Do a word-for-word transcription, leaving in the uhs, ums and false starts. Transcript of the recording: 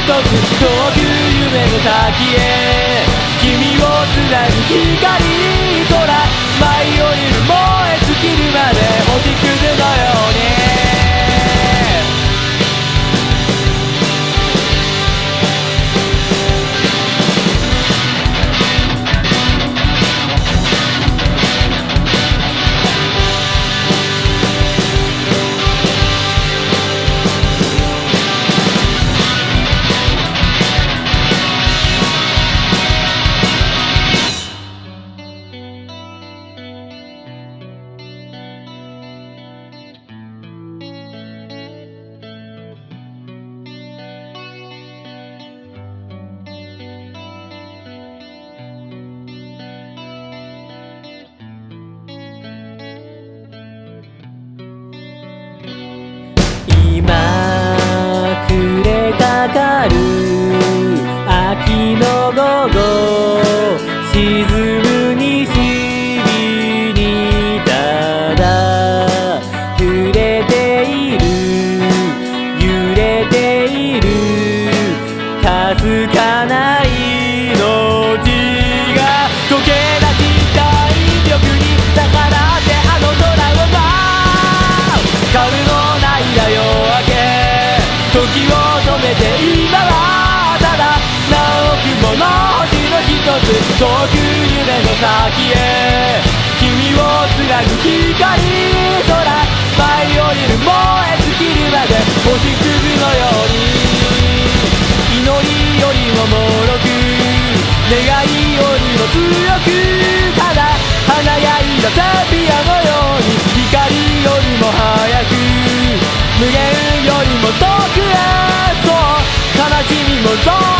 つ遠く夢の先へ君をつなぐ光空舞い降りる燃え尽きるまで星屑のように今暮れかかる秋の午後沈む西日にただ触れている揺れているかすかな命が溶け出した引力に逆らってあの空を舞うカルのない夜明け時を止めて今はただ何億もの星の一つ遠く夢の先へ君をつなぐ光空舞い降りる燃え尽きるまで星屑のように祈りよりも脆く願いよりも強くただ華やいだセピアのように光よりも早く無限よりも遠くへそう悲しみもそう